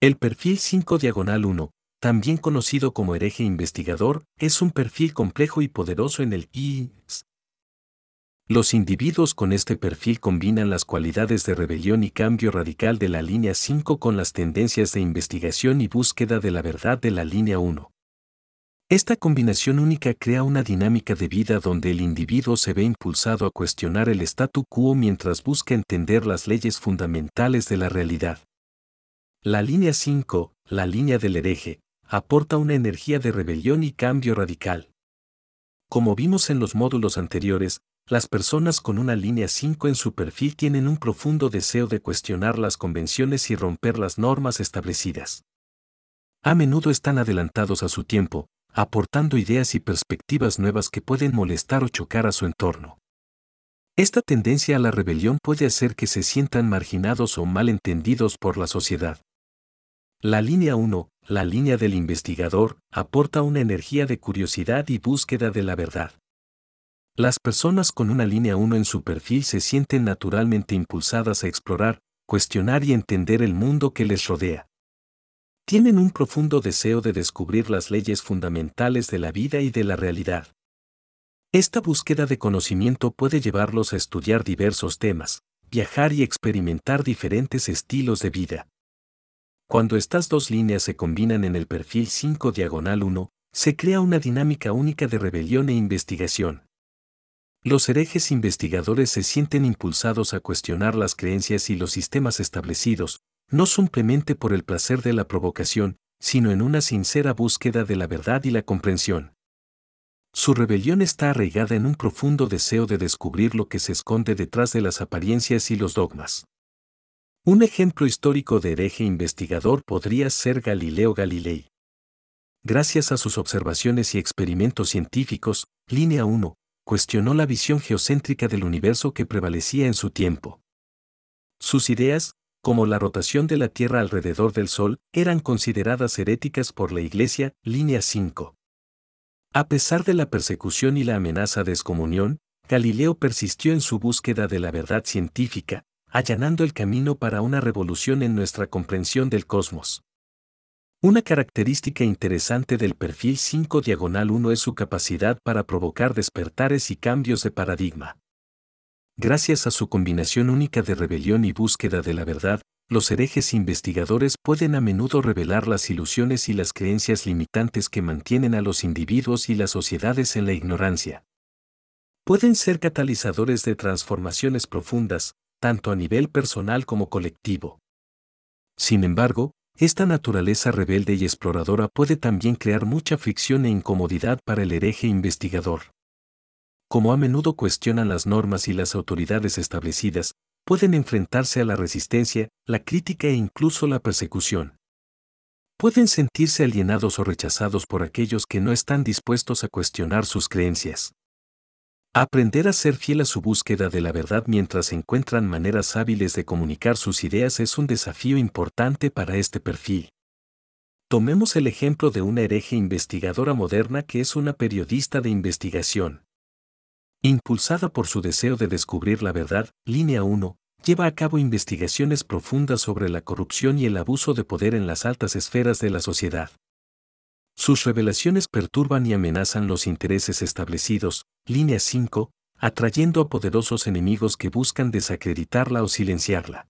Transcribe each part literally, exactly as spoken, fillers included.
El perfil cinco diagonal uno, también conocido como hereje investigador, es un perfil complejo y poderoso en el I S. Los individuos con este perfil combinan las cualidades de rebelión y cambio radical de la línea cinco con las tendencias de investigación y búsqueda de la verdad de la línea uno. Esta combinación única crea una dinámica de vida donde el individuo se ve impulsado a cuestionar el statu quo mientras busca entender las leyes fundamentales de la realidad. La línea cinco, la línea del hereje, aporta una energía de rebelión y cambio radical. Como vimos en los módulos anteriores, las personas con una línea cinco en su perfil tienen un profundo deseo de cuestionar las convenciones y romper las normas establecidas. A menudo están adelantados a su tiempo, aportando ideas y perspectivas nuevas que pueden molestar o chocar a su entorno. Esta tendencia a la rebelión puede hacer que se sientan marginados o malentendidos por la sociedad. La línea uno, la línea del investigador, aporta una energía de curiosidad y búsqueda de la verdad. Las personas con una línea uno en su perfil se sienten naturalmente impulsadas a explorar, cuestionar y entender el mundo que les rodea. Tienen un profundo deseo de descubrir las leyes fundamentales de la vida y de la realidad. Esta búsqueda de conocimiento puede llevarlos a estudiar diversos temas, viajar y experimentar diferentes estilos de vida. Cuando estas dos líneas se combinan en el perfil cinco diagonal uno, se crea una dinámica única de rebelión e investigación. Los herejes investigadores se sienten impulsados a cuestionar las creencias y los sistemas establecidos, no simplemente por el placer de la provocación, sino en una sincera búsqueda de la verdad y la comprensión. Su rebelión está arraigada en un profundo deseo de descubrir lo que se esconde detrás de las apariencias y los dogmas. Un ejemplo histórico de hereje investigador podría ser Galileo Galilei. Gracias a sus observaciones y experimentos científicos, línea uno, cuestionó la visión geocéntrica del universo que prevalecía en su tiempo. Sus ideas, como la rotación de la Tierra alrededor del Sol, eran consideradas heréticas por la Iglesia, línea cinco. A pesar de la persecución y la amenaza de excomunión, Galileo persistió en su búsqueda de la verdad científica, allanando el camino para una revolución en nuestra comprensión del cosmos. Una característica interesante del perfil cinco diagonal uno es su capacidad para provocar despertares y cambios de paradigma. Gracias a su combinación única de rebelión y búsqueda de la verdad, los herejes investigadores pueden a menudo revelar las ilusiones y las creencias limitantes que mantienen a los individuos y las sociedades en la ignorancia. Pueden ser catalizadores de transformaciones profundas, tanto a nivel personal como colectivo. Sin embargo, esta naturaleza rebelde y exploradora puede también crear mucha fricción e incomodidad para el hereje investigador. Como a menudo cuestionan las normas y las autoridades establecidas, pueden enfrentarse a la resistencia, la crítica e incluso la persecución. Pueden sentirse alienados o rechazados por aquellos que no están dispuestos a cuestionar sus creencias. Aprender a ser fiel a su búsqueda de la verdad mientras encuentran maneras hábiles de comunicar sus ideas es un desafío importante para este perfil. Tomemos el ejemplo de una hereje investigadora moderna que es una periodista de investigación. Impulsada por su deseo de descubrir la verdad, línea uno, lleva a cabo investigaciones profundas sobre la corrupción y el abuso de poder en las altas esferas de la sociedad. Sus revelaciones perturban y amenazan los intereses establecidos, línea cinco, atrayendo a poderosos enemigos que buscan desacreditarla o silenciarla.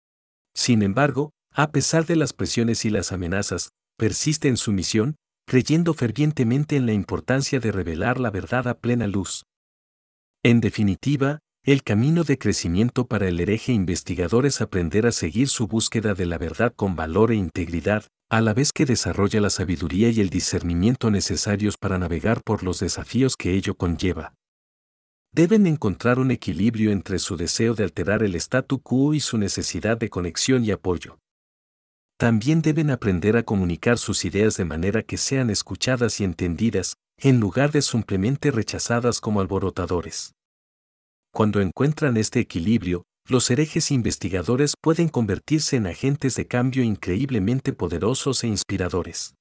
Sin embargo, a pesar de las presiones y las amenazas, persiste en su misión, creyendo fervientemente en la importancia de revelar la verdad a plena luz. En definitiva, el camino de crecimiento para el hereje investigador es aprender a seguir su búsqueda de la verdad con valor e integridad, a la vez que desarrolla la sabiduría y el discernimiento necesarios para navegar por los desafíos que ello conlleva. Deben encontrar un equilibrio entre su deseo de alterar el statu quo y su necesidad de conexión y apoyo. También deben aprender a comunicar sus ideas de manera que sean escuchadas y entendidas, en lugar de simplemente rechazadas como alborotadores. Cuando encuentran este equilibrio, los herejes investigadores pueden convertirse en agentes de cambio increíblemente poderosos e inspiradores.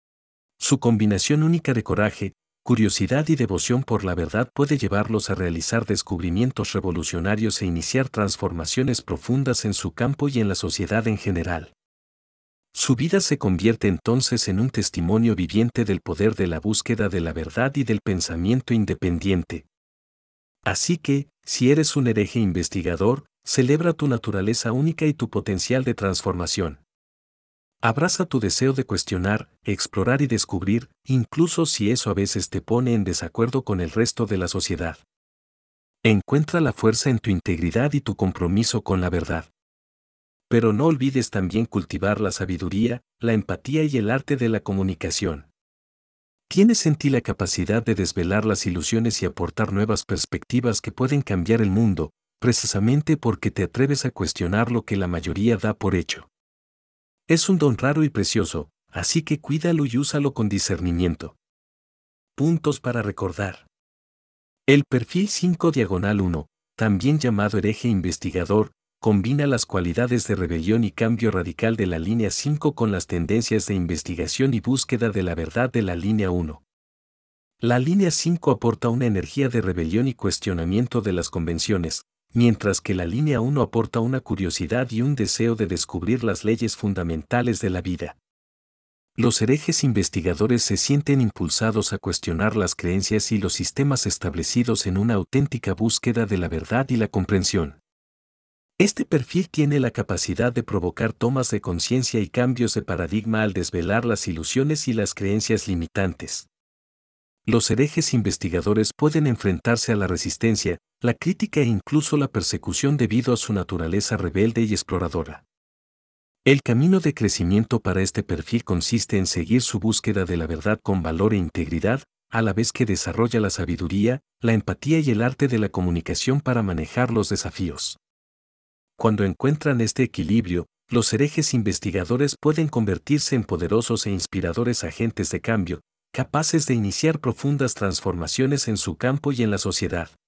Su combinación única de coraje, curiosidad y devoción por la verdad puede llevarlos a realizar descubrimientos revolucionarios e iniciar transformaciones profundas en su campo y en la sociedad en general. Su vida se convierte entonces en un testimonio viviente del poder de la búsqueda de la verdad y del pensamiento independiente. Así que, si eres un hereje investigador, celebra tu naturaleza única y tu potencial de transformación. Abraza tu deseo de cuestionar, explorar y descubrir, incluso si eso a veces te pone en desacuerdo con el resto de la sociedad. Encuentra la fuerza en tu integridad y tu compromiso con la verdad. Pero no olvides también cultivar la sabiduría, la empatía y el arte de la comunicación. Tienes en ti la capacidad de desvelar las ilusiones y aportar nuevas perspectivas que pueden cambiar el mundo, precisamente porque te atreves a cuestionar lo que la mayoría da por hecho. Es un don raro y precioso, así que cuídalo y úsalo con discernimiento. Puntos para recordar. El perfil cinco diagonal uno, también llamado hereje investigador, combina las cualidades de rebelión y cambio radical de la línea cinco con las tendencias de investigación y búsqueda de la verdad de la línea uno. La línea cinco aporta una energía de rebelión y cuestionamiento de las convenciones, mientras que la línea uno aporta una curiosidad y un deseo de descubrir las leyes fundamentales de la vida. Los herejes investigadores se sienten impulsados a cuestionar las creencias y los sistemas establecidos en una auténtica búsqueda de la verdad y la comprensión. Este perfil tiene la capacidad de provocar tomas de conciencia y cambios de paradigma al desvelar las ilusiones y las creencias limitantes. Los herejes investigadores pueden enfrentarse a la resistencia, la crítica e incluso la persecución debido a su naturaleza rebelde y exploradora. El camino de crecimiento para este perfil consiste en seguir su búsqueda de la verdad con valor e integridad, a la vez que desarrolla la sabiduría, la empatía y el arte de la comunicación para manejar los desafíos. Cuando encuentran este equilibrio, los herejes investigadores pueden convertirse en poderosos e inspiradores agentes de cambio, capaces de iniciar profundas transformaciones en su campo y en la sociedad.